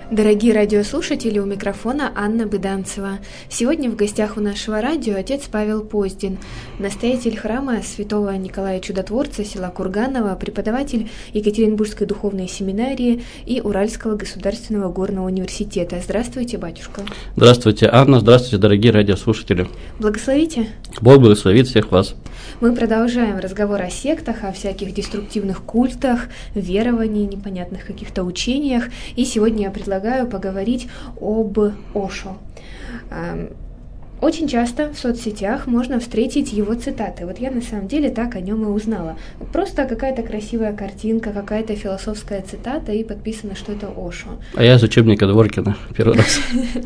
Дорогие радиослушатели, у микрофона Анна Быданцева. Сегодня в гостях у нашего радио отец Павел Поздин, настоятель храма святого Николая Чудотворца села Курганово, преподаватель Екатеринбургской духовной семинарии и Уральского государственного горного университета. Здравствуйте, батюшка. Здравствуйте, Анна. Здравствуйте, дорогие радиослушатели. Благословите. Бог благословит всех вас. Мы продолжаем разговор о сектах, о всяких деструктивных культах, верованиях, непонятных каких-то учениях. И сегодня я предлагаю поговорить об Ошо. Очень часто в соцсетях можно встретить его цитаты. Вот я на самом деле так о нем и узнала. Просто какая-то красивая картинка, какая-то философская цитата, и подписано, что это Ошо. А я из учебника Дворкина первый раз.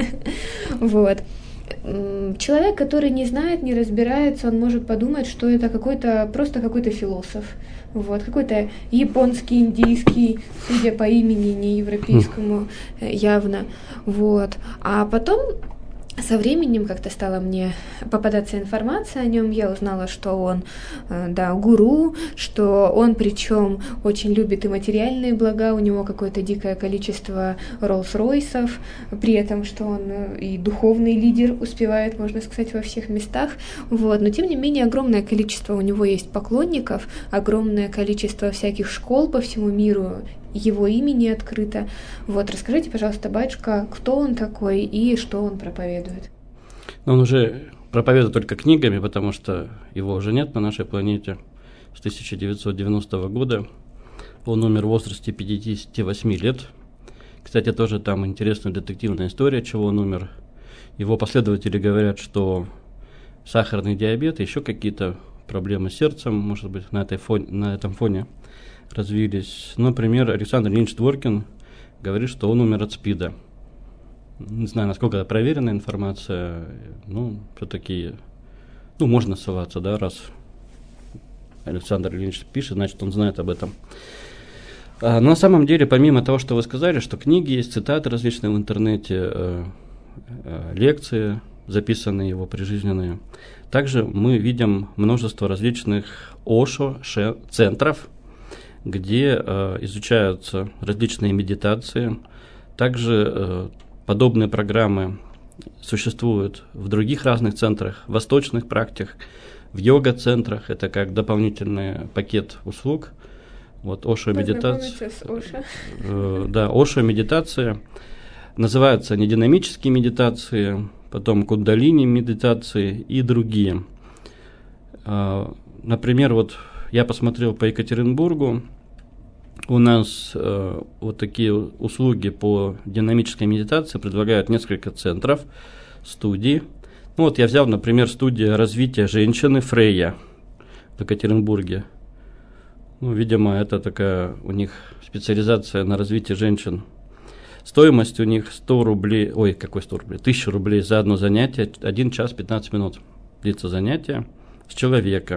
Вот. Человек, который не знает, не разбирается, он может подумать, что это просто какой-то философ. Вот, какой-то японский, индийский, судя по имени, не европейскому явно. Вот. А потом со временем как-то стала мне попадаться информация о нем, я узнала, что он, гуру, что он причем очень любит и материальные блага, у него какое-то дикое количество Роллс-Ройсов, при этом, что он и духовный лидер, успевает, можно сказать, во всех местах, вот. Но тем не менее огромное количество у него есть поклонников, огромное количество всяких школ по всему миру, его имени открыто. Вот, расскажите, пожалуйста, батюшка, кто он такой и что он проповедует? Он уже проповедует только книгами, потому что его уже нет на нашей планете с 1990 года. Он умер в возрасте 58 лет. Кстати, тоже там интересная детективная история, чего он умер. Его последователи говорят, что сахарный диабет и еще какие-то проблемы с сердцем, может быть, на этом фоне развились. Например, Александр Ильич Дворкин говорит, что он умер от СПИДа. Не знаю, насколько это проверенная информация, все-таки, можно ссылаться, да, раз Александр Ильич пишет, значит, он знает об этом. Но на самом деле, помимо того, что вы сказали, что книги есть, цитаты различные в интернете, лекции, записанные его прижизненные, также мы видим множество различных Ошо-центров, где изучаются различные медитации. Также подобные программы существуют в других разных центрах, восточных практиках, в йога-центрах. Это как дополнительный пакет услуг. Вот Ошо-медитация. Да, Ошо-медитация. Называются они динамические медитации, потом кундалини-медитации и другие. Например, вот я посмотрел по Екатеринбургу, у нас вот такие услуги по динамической медитации предлагают несколько центров, студий. Вот я взял, например, студию развития женщины Фрейя в Екатеринбурге. Видимо, это такая у них специализация на развитии женщин. Стоимость у них 100 рублей, 1000 рублей за одно занятие, 1 час 15 минут длится занятие с человека.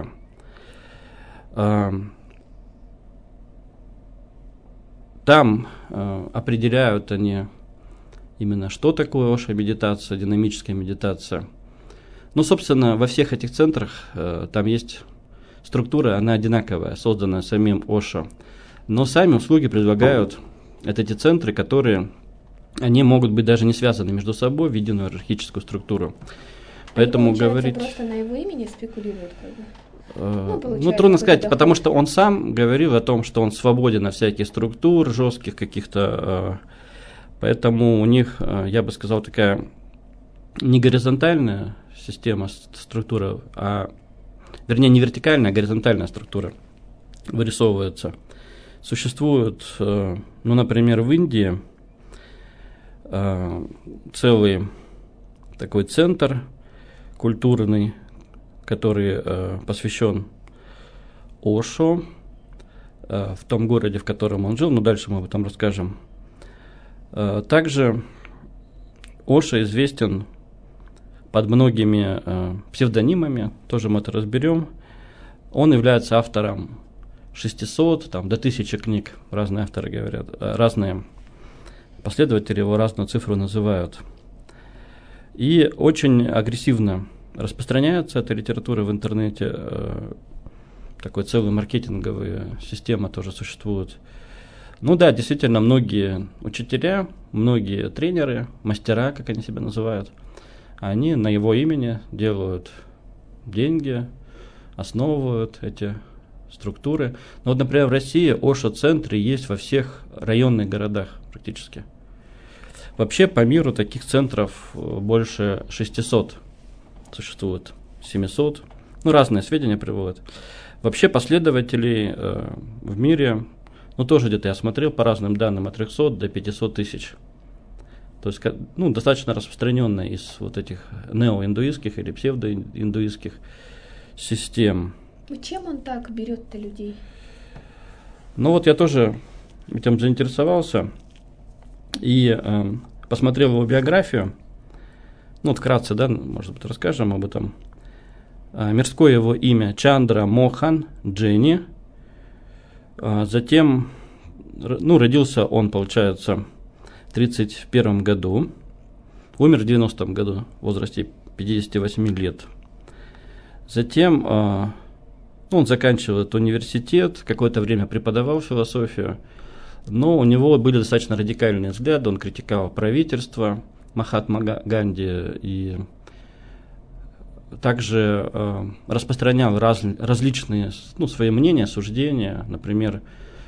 Там определяют они именно, что такое Ошо-медитация, динамическая медитация. Собственно, во всех этих центрах там есть структура, она одинаковая, созданная самим Ошо. Но сами услуги предлагают эти центры, которые, они могут быть даже не связаны между собой в единую иерархическую структуру. Поэтому говорить... просто на его имени спекулируют, как бы. Трудно сказать, потому что он сам говорил о том, что он свободен от всяких структур, жестких каких-то, поэтому у них, я бы сказал, такая не горизонтальная система, структура, вернее, не вертикальная, а горизонтальная структура вырисовывается. Существует, например, в Индии целый такой центр культурный, который посвящен Ошо в том городе, в котором он жил, дальше мы об этом расскажем. Также Ошо известен под многими псевдонимами, тоже мы это разберем. Он является автором 600, до 1000 книг, разные авторы говорят, разные последователи его разную цифру называют. И очень агрессивно распространяется эта литература в интернете, такой целый маркетинговая система тоже существует. Ну да, действительно, многие учителя, многие тренеры, мастера, как они себя называют, они на его имени делают деньги, основывают эти структуры. Ну вот, например, в России Ошо-центры есть во всех районных городах практически. Вообще по миру таких центров больше 600 существует, 700. Ну, разные сведения приводят. Вообще последователей в мире, ну, тоже где-то я смотрел по разным данным, от 300 до 500 тысяч. То есть, ну, достаточно распространенная из вот этих неоиндуистских или псевдоиндуистских систем. Чем он так берет-то людей? Ну, вот я тоже этим заинтересовался и посмотрел его биографию. Ну, вот вкратце, да, может быть, расскажем об этом. Мирское его имя Чандра Мохан Дженни. Затем, ну, родился он, получается, в 1931 году. Умер в 90-м году в возрасте 58 лет. Затем он заканчивает университет, какое-то время преподавал философию, но у него были достаточно радикальные взгляды, он критиковал правительство Махатма Ганди и также распространял различные, ну, свои мнения, суждения, например,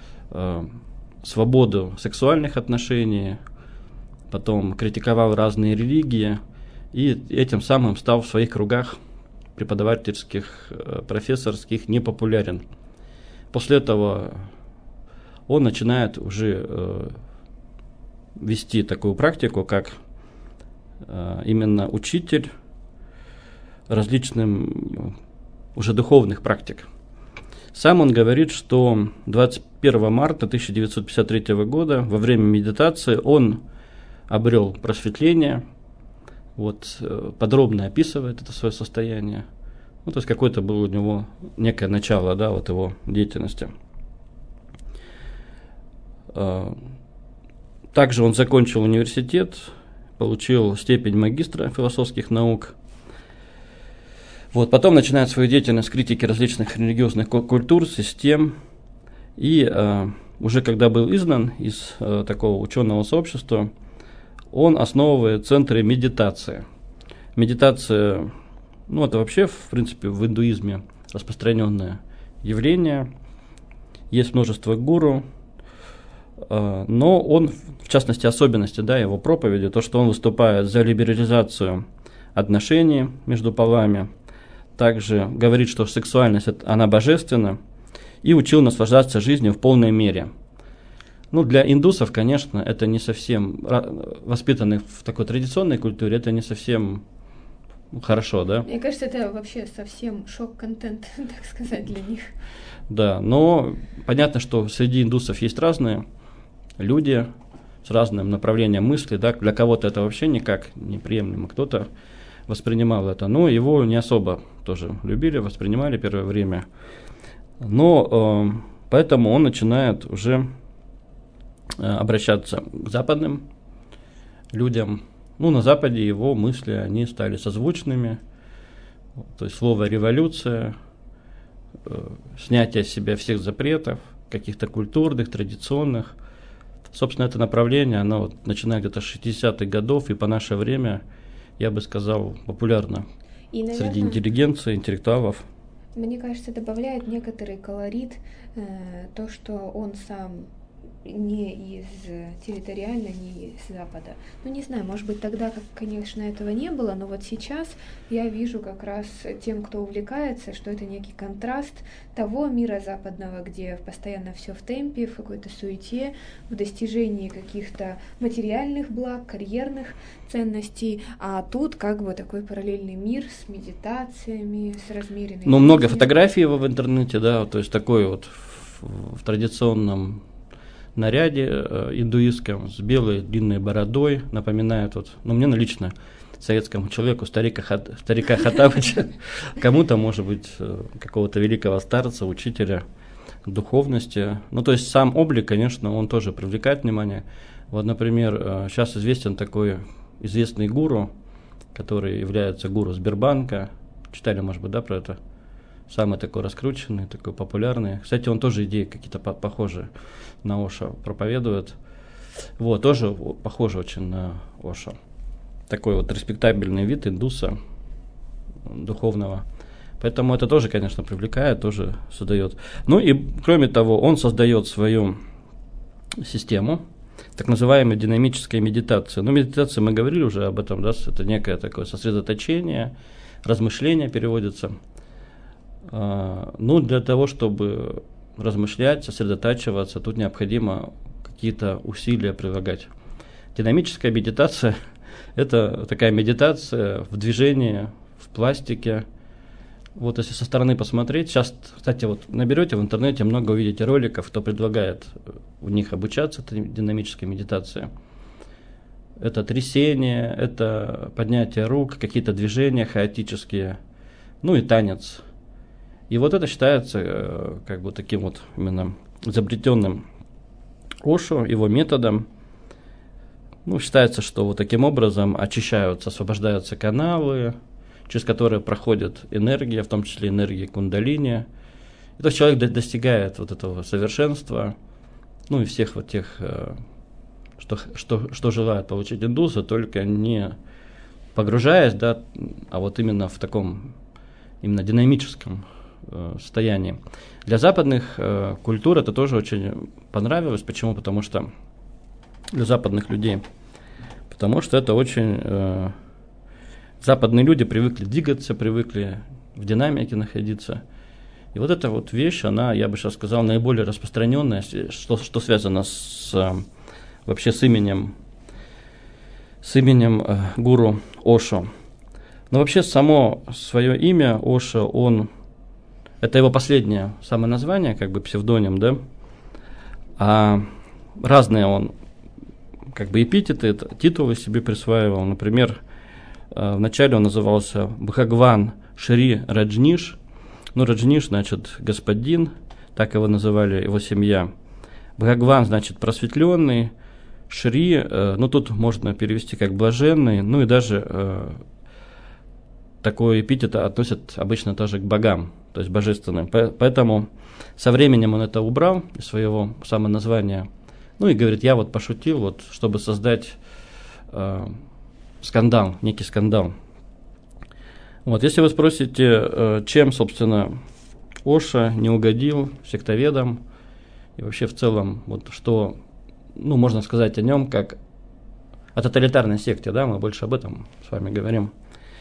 свободу сексуальных отношений, потом критиковал разные религии и этим самым стал в своих кругах преподавательских, профессорских непопулярен. После этого он начинает уже вести такую практику, как именно учитель различным уже духовных практик. Сам он говорит, что 21 марта 1953 года во время медитации он обрел просветление, вот, подробно описывает это свое состояние. Ну, то есть какое-то было у него некое начало, да, вот его деятельности. Также он закончил университет, получил степень магистра философских наук. Вот, потом начинает свою деятельность критики различных религиозных культур, систем. И уже когда был изгнан из такого ученого сообщества, он основывает центры медитации. Медитация, ну, это вообще, в принципе, в индуизме распространенное явление. Есть множество гуру, но он, в частности, особенности, да, его проповеди, то, что он выступает за либерализацию отношений между полами, также говорит, что сексуальность, она божественна, и учил наслаждаться жизнью в полной мере. Ну, для индусов, конечно, это не совсем, воспитанных в такой традиционной культуре, это не совсем хорошо, да? Мне кажется, это вообще совсем шок-контент, так сказать, для них. Да, но понятно, что среди индусов есть разные люди с разным направлением мысли, да, для кого-то это вообще никак неприемлемо, кто-то воспринимал это, но его не особо тоже любили, воспринимали первое время. Но поэтому он начинает уже обращаться к западным людям. Ну, на Западе его мысли, они стали созвучными. То есть слово «революция», снятие с себя всех запретов, каких-то культурных, традиционных. Собственно, это направление, оно вот, начиная где-то с 60-х годов и по наше время, я бы сказал, популярно и, наверное, среди интеллигенции, интеллектуалов. Мне кажется, добавляет некоторый колорит то, что он сам не из территориально, не из Запада. Ну, не знаю, может быть, тогда, конечно, этого не было, но вот сейчас я вижу как раз тем, кто увлекается, что это некий контраст того мира западного, где постоянно все в темпе, в какой-то суете, в достижении каких-то материальных благ, карьерных ценностей, а тут как бы такой параллельный мир с медитациями, с размеренной... Ну, много фотографий его в интернете, да, то есть такой вот в традиционном наряде индуистском с белой длинной бородой, напоминает вот, ну, мне лично, советскому человеку, старика Хоттабыча, кому-то, может быть, какого-то великого старца, учителя духовности. Ну, то есть сам облик, конечно, он тоже привлекает внимание. Вот, например, сейчас известен такой известный гуру, который является гуру Сбербанка. Читали, может быть, да, про это? самый такой раскрученный, такой популярный. Кстати, он тоже идеи какие-то похожие на Ошо проповедует. Вот, тоже похоже очень на Ошо. Такой вот респектабельный вид индуса духовного. Поэтому это тоже, конечно, привлекает, тоже создает. Ну и, кроме того, он создает свою систему, так называемой динамической медитации. Ну, медитация, мы говорили уже об этом, да, это некое такое сосредоточение, размышление переводится. Ну, для того, чтобы размышлять, сосредотачиваться, тут необходимо какие-то усилия прилагать. Динамическая медитация – это такая медитация в движении, в пластике. Вот если со стороны посмотреть, сейчас, кстати, вот наберете в интернете, много увидите роликов, кто предлагает у них обучаться этой динамической медитации. Это трясение, это поднятие рук, какие-то движения хаотические, ну и танец. И вот это считается как бы таким вот именно изобретенным Ошо, его методом. Ну, считается, что вот таким образом очищаются, освобождаются каналы, через которые проходит энергия, в том числе энергия кундалини. И то есть человек достигает вот этого совершенства, ну и всех вот тех, что желают получить индусы, только не погружаясь, да, а вот именно в таком именно динамическом состоянии. Для западных культур это тоже очень понравилось. Почему? Потому что для западных людей. Потому что это очень... западные люди привыкли двигаться, привыкли в динамике находиться. И вот эта вот вещь, она, я бы сейчас сказал, наиболее распространенная, что связано вообще с именем гуру Ошо. Но вообще само свое имя Ошо, это его последнее самое название, как бы псевдоним, да? А разные он как бы эпитеты, титулы себе присваивал. Например, вначале он назывался Бхагван Шри Раджниш. Ну, Раджниш значит господин, так его называли его семья. Бхагван значит просветленный, Шри, ну тут можно перевести как блаженный, ну и даже такой эпитет относят обычно тоже к богам, то есть божественным. Поэтому со временем он это убрал из своего самоназвания. Ну и говорит, я вот пошутил, вот, чтобы создать скандал, некий скандал. Вот, если вы спросите, чем, собственно, Ошо не угодил сектоведам и вообще в целом, вот что, ну, можно сказать о нем как о тоталитарной секте, да, мы больше об этом с вами говорим.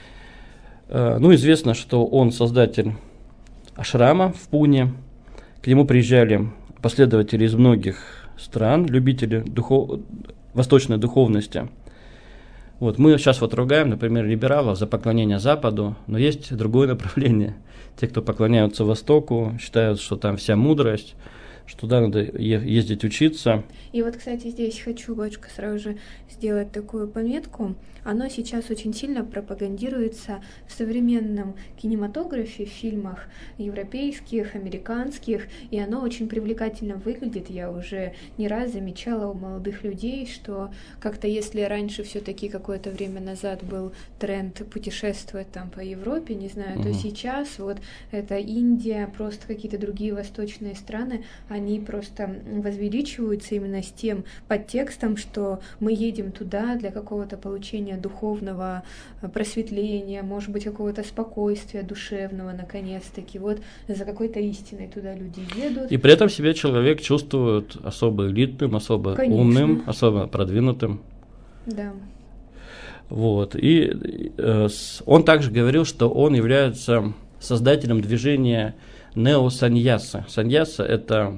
Ну, известно, что он создатель ашрама в Пуне. К нему приезжали последователи из многих стран, любители восточной духовности. Вот, мы сейчас вот ругаем, например, либералов за поклонение Западу, но есть другое направление. Те, кто поклоняются Востоку, считают, что там вся мудрость, что туда надо ездить учиться. И вот, кстати, здесь хочу, батюшка, сразу же сделать такую пометку. Оно сейчас очень сильно пропагандируется в современном кинематографе, в фильмах европейских, американских, и оно очень привлекательно выглядит. Я уже не раз замечала у молодых людей, что как-то если раньше все-таки какое-то время назад был тренд путешествовать там по Европе, не знаю, то сейчас вот это Индия, просто какие-то другие восточные страны, они просто возвеличиваются именно с тем подтекстом, что мы едем туда для какого-то получения духовного просветления, может быть, какого-то спокойствия душевного, наконец-таки. Вот за какой-то истиной туда люди едут. И при этом себя человек чувствует особо элитным, особо умным, особо продвинутым. Да. Вот. И он также говорил, что он является создателем движения неосаньяса. Саньяса – это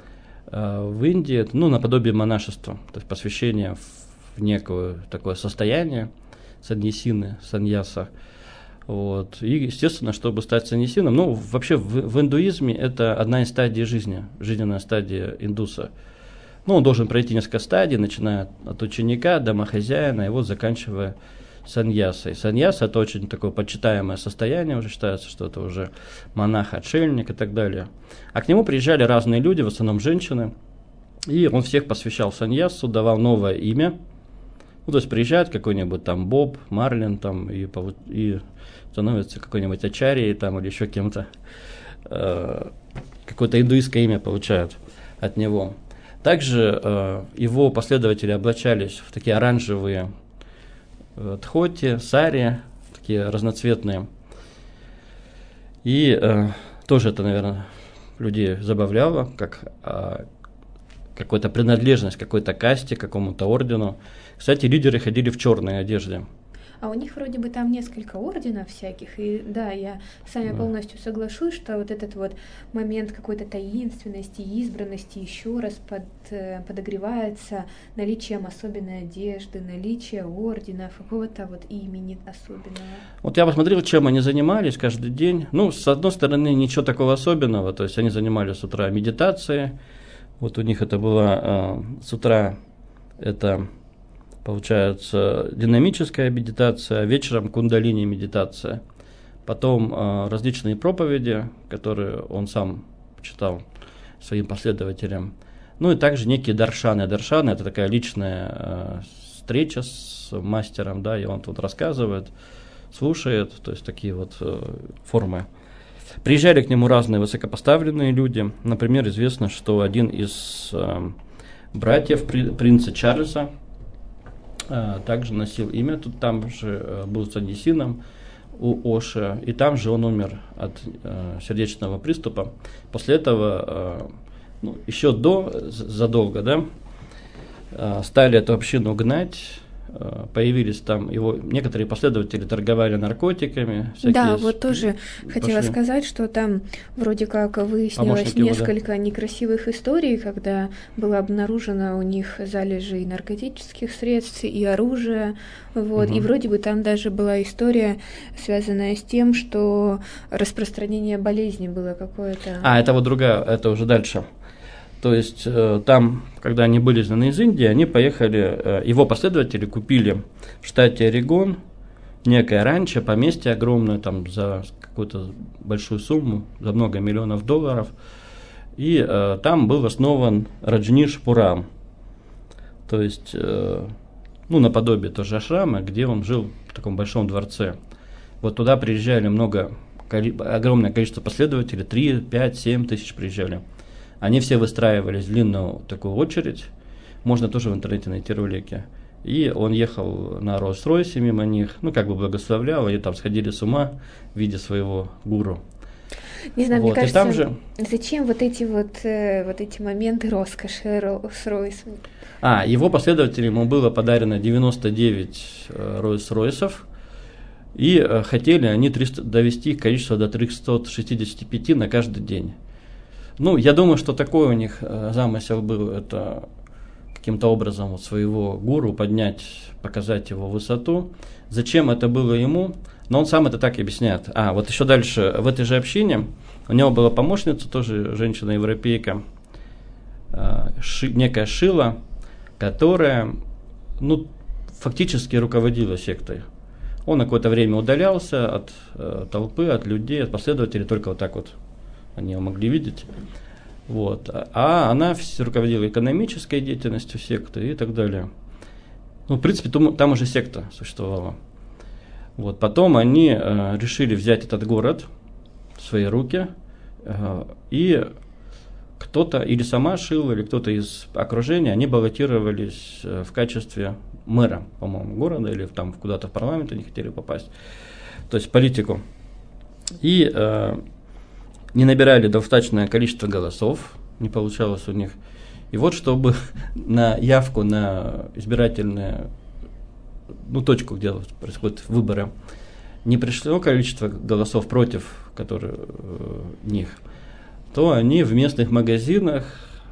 в Индии, ну, наподобие монашества, то есть посвящение в некое такое состояние саньясины, саньяса. Вот. И, естественно, чтобы стать саньясином, ну, вообще в индуизме это одна из стадий жизни, жизненная стадия индуса. Ну, он должен пройти несколько стадий, начиная от ученика, домохозяина, и вот заканчивая саньясой. Саньяса – это очень такое почитаемое состояние, уже считается, что это уже монах, отшельник и так далее. А к нему приезжали разные люди, в основном женщины, и он всех посвящал саньясу, давал новое имя. Ну, то есть приезжает какой-нибудь там Боб Марлин там, и становится какой-нибудь ачарьей там, или еще кем-то. какое-то индуистское имя получают от него. Также его последователи облачались в такие оранжевые тхоти, сари, такие разноцветные. И тоже это, наверное, людей забавляло, как какая-то принадлежность к какой-то касте, какому-то ордену. Кстати, лидеры ходили в черной одежде. А у них вроде бы там несколько орденов всяких, и да, я с вами полностью соглашусь, что вот этот вот момент какой-то таинственности, избранности еще раз подогревается наличием особенной одежды, наличием ордена, какого-то вот имени особенного. Вот я посмотрел, чем они занимались каждый день. Ну, с одной стороны, ничего такого особенного, то есть они занимались с утра медитацией, вот у них это было с утра, это получается динамическая медитация, вечером кундалини медитация, потом различные проповеди, которые он сам читал своим последователям, ну и также некие даршаны. Даршаны – это такая личная встреча с мастером, да, и он тут рассказывает, слушает, то есть такие вот формы. Приезжали к нему разные высокопоставленные люди. Например, известно, что один из братьев принца Чарльза также носил имя, тут там же был саньясином у Оши, и там же он умер от сердечного приступа. После этого, еще задолго, да, стали эту общину гнать, появились там его некоторые последователи торговали наркотиками. Да, вот тоже хотела сказать, что там вроде как выяснилось несколько некрасивых историй, когда было обнаружено у них залежи наркотических средств и оружия, вот, и вроде бы там даже была история, связанная с тем, что распространение болезни было какое-то. Это вот другая, это уже дальше. То есть там, когда они были изгнаны из Индии, они поехали, его последователи купили в штате Орегон некое ранчо, поместье огромное, там за какую-то большую сумму, за много миллионов долларов. И там был основан Раджниш-Пурам, то есть, наподобие тоже ашрама, где он жил в таком большом дворце. Вот туда приезжали огромное количество последователей, 3, 5, 7 тысяч приезжали. Они все выстраивались в длинную такую очередь, можно тоже в интернете найти ролики. И он ехал на Роллс-Ройсе мимо них, благословлял, и там сходили с ума в виде своего гуру. Не знаю, мне кажется, зачем вот эти моменты роскоши Роллс-Ройс? Его последователям ему было подарено 99 Роллс-Ройсов, и хотели они довести их количество до 365 на каждый день. Я думаю, что такой у них замысел был, это каким-то образом своего гуру поднять, показать его высоту. Зачем это было ему? Но он сам это так и объясняет. Вот еще дальше, в этой же общине у него была помощница, тоже женщина-европейка, некая Шила, которая, фактически руководила сектой. Он на какое-то время удалялся от толпы, от людей, от последователей, только вот так вот они его могли видеть. Вот. А она руководила экономической деятельностью секты и так далее. В принципе, там уже секта существовала. Вот. Потом они решили взять этот город в свои руки, и кто-то, или сама Шила, или кто-то из окружения, они баллотировались в качестве мэра, по-моему, города, или там куда-то в парламент они хотели попасть, то есть в политику. И не набирали достаточное количество голосов, не получалось у них. И вот, чтобы на явку, на избирательную точку, где происходят выборы, не пришло количество голосов против них, то они в местных магазинах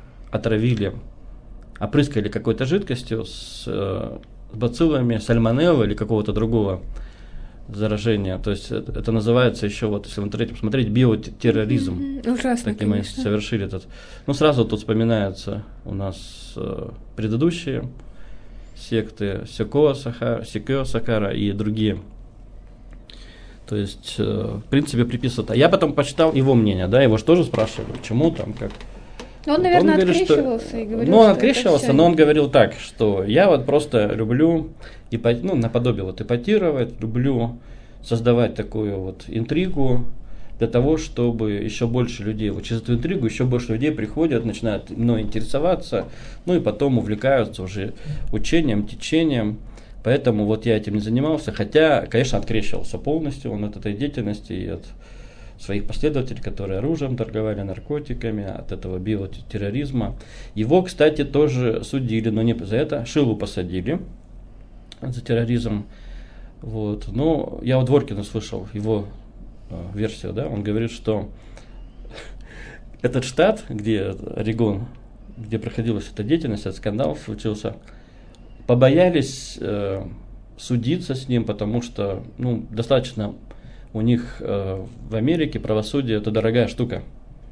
опрыскали какой-то жидкостью с бациллами сальмонеллы или какого-то другого заражения. То есть это называется еще, если в интернете посмотреть, биотерроризм. Ужасно, так мы совершили этот. Сразу тут вспоминаются у нас предыдущие секты Секё Сакара и другие. То есть, в принципе, приписывают. Я потом почитал его мнение, его же тоже спрашивали, почему там, как. Он, наверное, открещивался и говорил, он открещивался, но он говорил так, что я просто люблю наподобие эпатировать, люблю создавать такую интригу, для того, чтобы еще больше людей, вот через эту интригу еще больше людей приходят, начинают мной интересоваться, ну и потом увлекаются уже учением, течением. Поэтому вот я этим не занимался, хотя, конечно, открещивался полностью он от этой деятельности и от своих последователей, которые оружием торговали, наркотиками, от этого биотерроризма. Его, кстати, тоже судили, но не за это, Шилу посадили за терроризм. Вот. Но я у Дворкина слышал его версию, да, он говорит, что этот штат, где Орегон, где проходилась эта деятельность, этот скандал случился, побоялись судиться с ним, потому что достаточно у них в Америке правосудие это дорогая штука.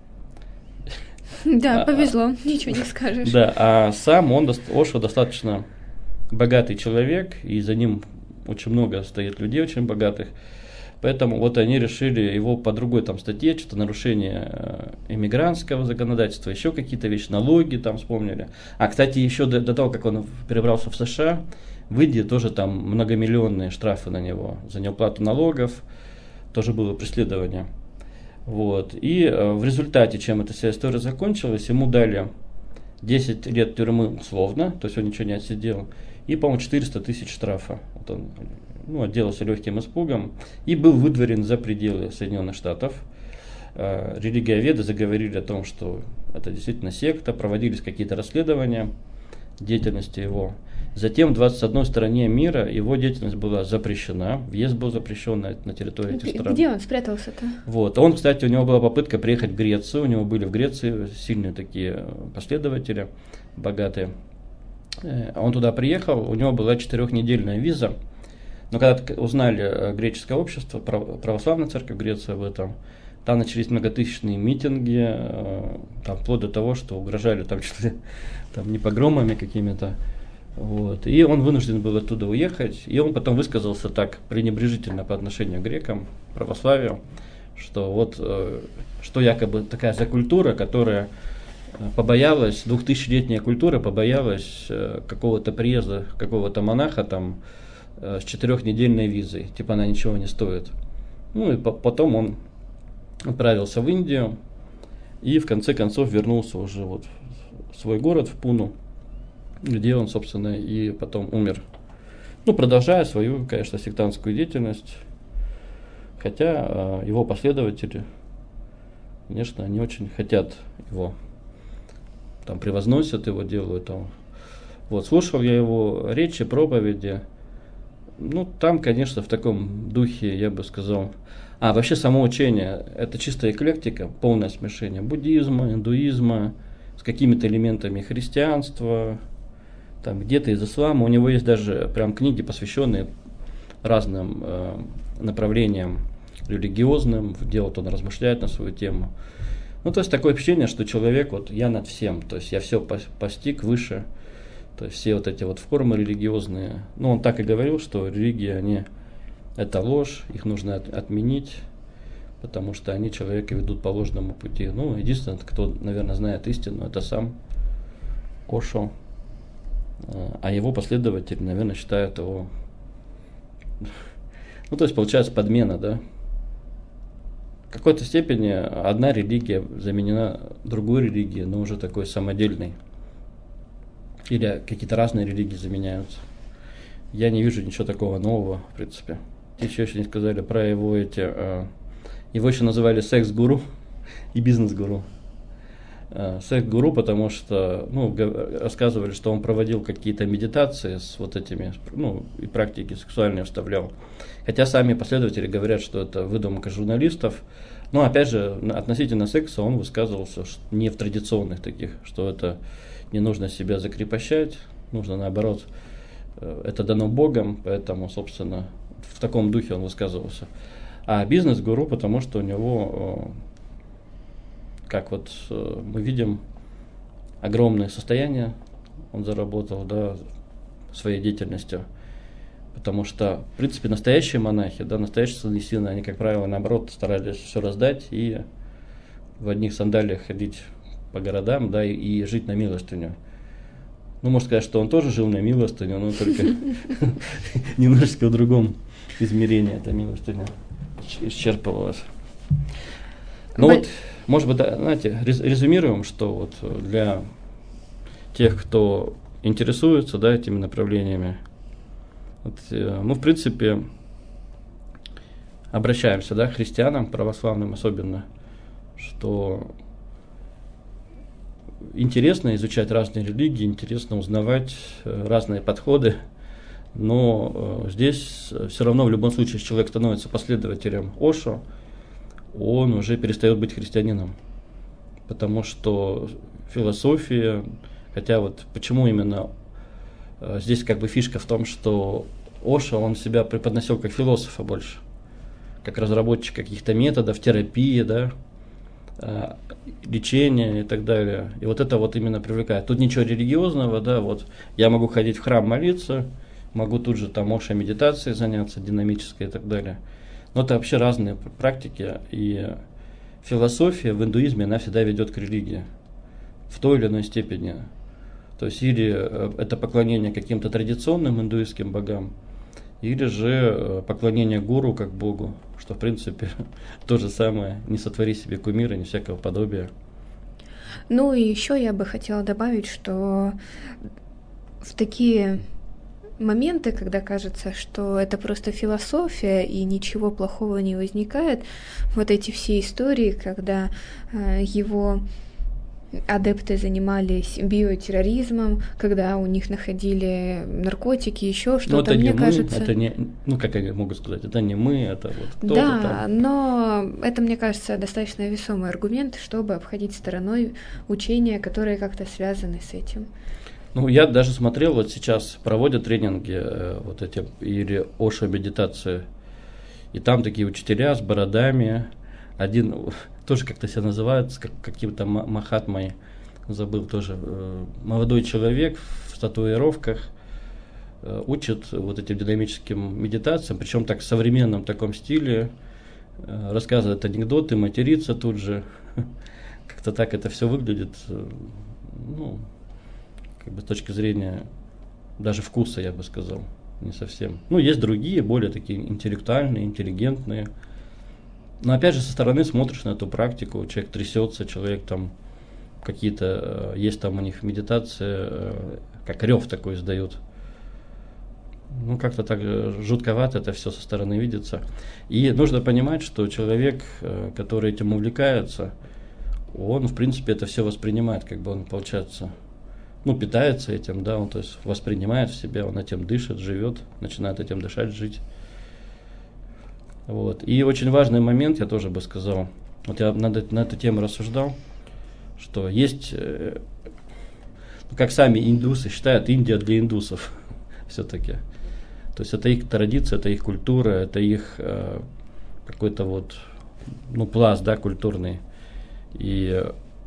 Да, повезло, ничего не скажешь. Да, а сам Ошо достаточно богатый человек, и за ним очень много стоит людей очень богатых. Поэтому вот они решили его по другой там статье, что-то нарушение иммигрантского законодательства, еще какие-то вещи, налоги там вспомнили. А, кстати, еще до того, как он перебрался в США, в Индии тоже там многомиллионные штрафы на него за неуплату налогов, тоже было преследование. Вот. И в результате, чем эта вся история закончилась, ему дали 10 лет тюрьмы условно, то есть он ничего не отсидел, и, по-моему, 400 тысяч штрафа. Вот он отделался легким испугом и был выдворен за пределы Соединенных Штатов. Религиоведы заговорили о том, что это действительно секта, проводились какие-то расследования деятельности его. Затем в 21 стране мира его деятельность была запрещена, въезд был запрещен на территории этих стран. Где он спрятался-то? Вот. Он, кстати, у него была попытка приехать в Грецию, у него были в Греции сильные такие последователи, богатые. Он туда приехал, у него была 4-недельная виза, но когда узнали греческое общество, православная церковь Греции об этом, там начались многотысячные митинги, там, вплоть до того, что угрожали там, там не погромами какими-то. Вот. И он вынужден был оттуда уехать, и он потом высказался так пренебрежительно по отношению к грекам, православию, что вот что якобы такая за культура, которая побоялась, 2000-летняя культура побоялась какого-то приезда какого-то монаха там с 4-недельной визой, типа она ничего не стоит. Ну и потом он отправился в Индию и в конце концов вернулся уже вот в свой город, в Пуну, где он, собственно, и потом умер. Ну, продолжая свою, конечно, сектантскую деятельность, хотя его последователи, конечно, не очень хотят его, там, превозносят его, делают там. Вот, слушал я его речи, проповеди, ну, там, конечно, в таком духе, я бы сказал, вообще само учение, это чистая эклектика, полное смешение буддизма, индуизма, с какими-то элементами христианства, там где-то из ислама. У него есть даже прям книги, посвященные разным направлениям религиозным, где вот он размышляет на свою тему. Ну, то есть такое ощущение, что человек, вот я над всем, то есть я все постиг выше, то есть все вот эти вот формы религиозные. Ну, он так и говорил, что религии, они это ложь, их нужно отменить, потому что они человека ведут по ложному пути. Ну, единственное, кто, наверное, знает истину, это сам Ошо. А его последователи, наверное, считают его... Ну, то есть, получается, подмена, да? В какой-то степени одна религия заменена другой религией, но уже такой самодельной. Или какие-то разные религии заменяются. Я не вижу ничего такого нового, в принципе. Еще не сказали про его эти... Его еще называли секс-гуру и бизнес-гуру. Секс-гуру, потому что, рассказывали, что он проводил какие-то медитации с вот этими, и практики сексуальные вставлял. Хотя сами последователи говорят, что это выдумка журналистов. Но, опять же, относительно секса он высказывался не в традиционных таких, что это не нужно себя закрепощать, нужно наоборот, это дано Богом, поэтому, собственно, в таком духе он высказывался. А бизнес-гуру, потому что у него... Как вот мы видим, огромное состояние он заработал, да, своей деятельностью. Потому что, в принципе, настоящие монахи, да, настоящие саньясины, они, как правило, наоборот, старались все раздать и в одних сандалиях ходить по городам, да, и жить на милостыню. Ну, можно сказать, что он тоже жил на милостыню, но только немножечко в другом измерении эта милостыня исчерпывалась. Ну вот, может быть, знаете, резюмируем, что вот для тех, кто интересуется, да, этими направлениями, вот, мы, в принципе, обращаемся, да, к христианам, православным особенно, что интересно изучать разные религии, интересно узнавать разные подходы, но здесь все равно в любом случае, если человек становится последователем Ошо, он уже перестает быть христианином, потому что философия, хотя вот почему именно здесь как бы фишка в том, что Ошо, он себя преподносил как философа больше, как разработчик каких-то методов, терапии, да, лечения и так далее. И вот это вот именно привлекает. Тут ничего религиозного, да, вот я могу ходить в храм молиться, могу тут же там Ошо медитацией заняться, динамической и так далее. Но это вообще разные практики, и философия в индуизме, она всегда ведет к религии в той или иной степени. То есть или это поклонение каким-то традиционным индуистским богам, или же поклонение гуру как богу, что в принципе то же самое, не сотвори себе кумира, не всякого подобия. Ну и еще я бы хотела добавить, что в такие моменты, когда кажется, что это просто философия и ничего плохого не возникает, вот эти все истории, когда его адепты занимались биотерроризмом, когда у них находили наркотики, еще что-то, мне кажется... Это не, ну как я могу сказать, это не мы, это вот кто-то да, там. Но это, мне кажется, достаточно весомый аргумент, чтобы обходить стороной учения, которые как-то связаны с этим. Ну, я даже смотрел, вот сейчас проводят тренинги вот эти, или Ошо медитации, и там такие учителя с бородами, один тоже как-то себя называют, как каким-то махатмой, забыл тоже, молодой человек в татуировках, учит вот этим динамическим медитациям, причем так в современном таком стиле, рассказывает анекдоты, матерится тут же, как-то так это все выглядит, ну, как бы с точки зрения даже вкуса, я бы сказал, не совсем. Ну, есть другие, более такие интеллектуальные, интеллигентные. Но опять же, со стороны смотришь на эту практику, человек трясется, человек там какие-то, есть там у них медитация, как рев такой издают. Ну, как-то так жутковато это все со стороны видится. И нужно понимать, что человек, который этим увлекается, он, в принципе, это все воспринимает, как бы он, получается, ну, питается этим, да, он, то есть, воспринимает в себя, он этим дышит, живет, начинает этим дышать, жить. Вот. И очень важный момент, я тоже бы сказал, вот я на эту тему рассуждал, что есть, как сами индусы считают, Индия для индусов все-таки. То есть это их традиция, это их культура, это их какой-то вот, ну, пласт, да, культурный. И,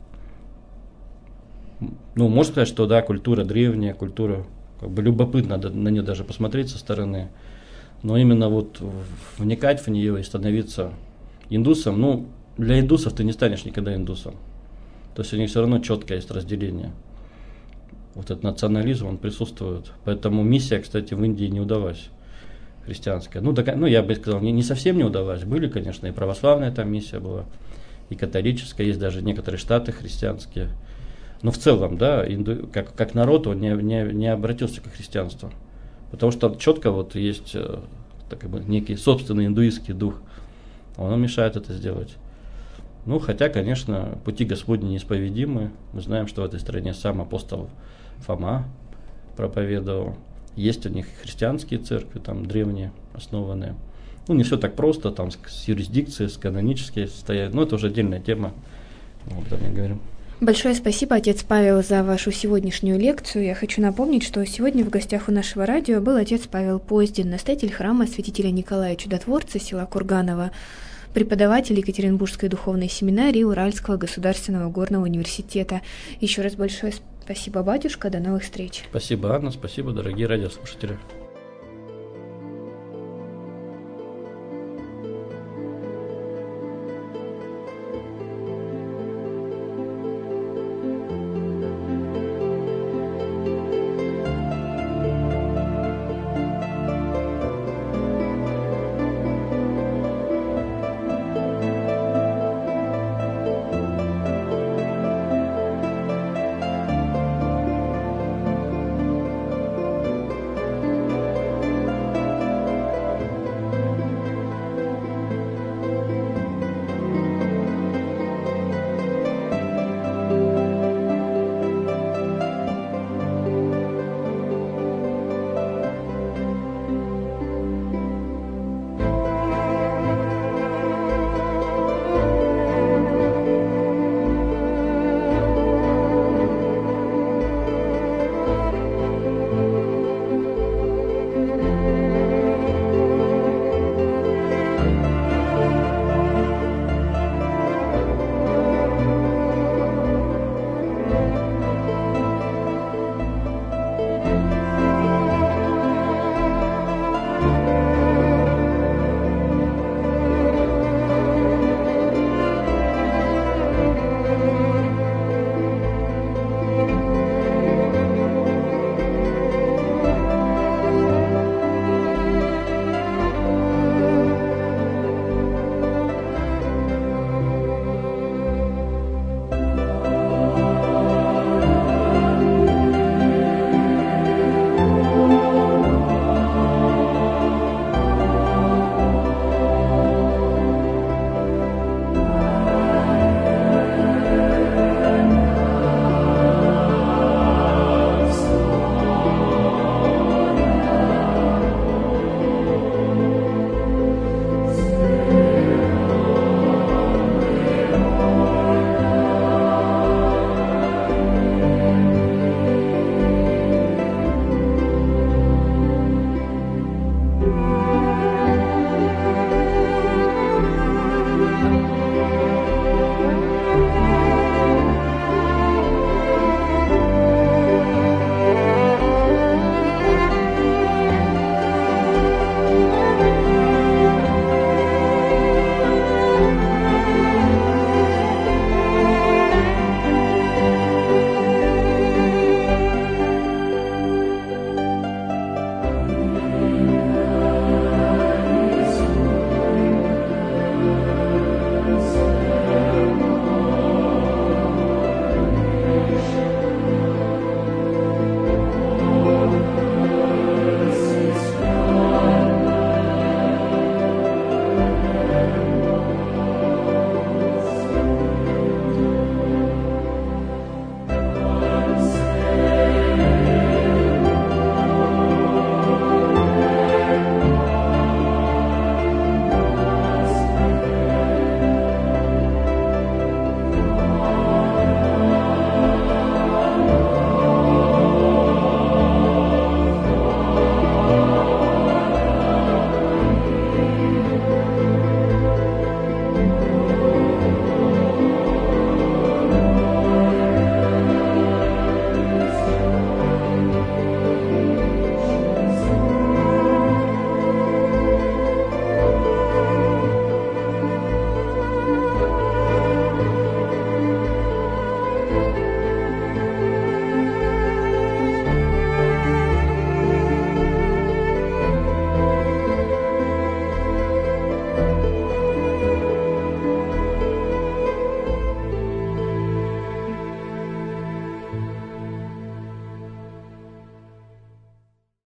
ну, можно сказать, что, да, культура древняя, культура, как бы любопытно на нее даже посмотреть со стороны. Но именно вот вникать в нее и становиться индусом, ну, для индусов ты не станешь никогда индусом. То есть у них все равно четкое есть разделение. Вот этот национализм, он присутствует. Поэтому миссия, кстати, в Индии не удалась, христианская. Ну, я бы сказал, не совсем не удалась. Были, конечно, и православная там миссия была, и католическая, есть даже некоторые штаты христианские. Но в целом, да, как народ, он не обратился к христианству. Потому что четко вот есть так, некий собственный индуистский дух. Он мешает это сделать. Ну, хотя, конечно, пути Господни неисповедимы. Мы знаем, что в этой стране сам апостол Фома проповедовал. Есть у них христианские церкви, там древние, основанные. Ну, не все так просто, там с юрисдикцией, с канонической состоят. Но это уже отдельная тема. Об этом не говорим. Большое спасибо, отец Павел, за вашу сегодняшнюю лекцию. Я хочу напомнить, что сегодня в гостях у нашего радио был отец Павел Поздин, настоятель храма святителя Николая Чудотворца, села Курганово, преподаватель Екатеринбургской духовной семинарии Уральского государственного горного университета. Еще раз большое спасибо, батюшка, до новых встреч. Спасибо, Анна, спасибо, дорогие радиослушатели.